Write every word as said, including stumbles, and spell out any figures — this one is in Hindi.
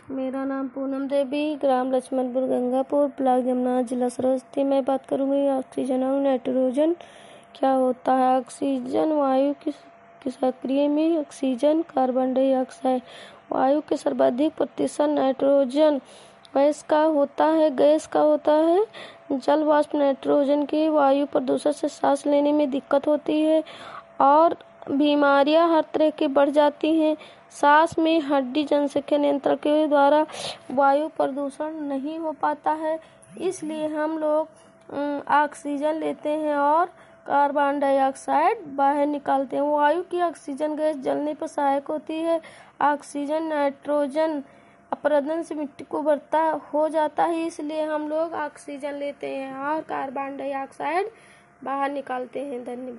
मेरा नाम पूनम देवी, ग्राम लक्ष्मणपुर गंगापुर, ब्लॉक जमुना, जिला सरस्वती। मैं बात करूंगी ऑक्सीजन और नाइट्रोजन क्या होता है। ऑक्सीजन वायु की, की सक्रिय में ऑक्सीजन, कार्बन डाइऑक्साइड वायु के सर्वाधिक प्रतिशत, नाइट्रोजन गैस का होता है गैस का होता है जल वाष्प नाइट्रोजन की वायु प्रदूषण से सांस लेने में दिक्कत होती है और बीमारियां हर तरह की बढ़ जाती हैं। सांस में हड्डी जनसंख्या नियंत्रण के द्वारा वायु प्रदूषण नहीं हो पाता है, इसलिए हम लोग ऑक्सीजन लेते हैं और कार्बन डाइऑक्साइड बाहर निकालते हैं। वायु की ऑक्सीजन गैस जलने पर सहायक होती है। ऑक्सीजन नाइट्रोजन अपरदन से मिट्टी को बढ़ता हो जाता है, इसलिए हम लोग ऑक्सीजन लेते हैं और कार्बन डाइऑक्साइड बाहर निकालते हैं। धन्यवाद।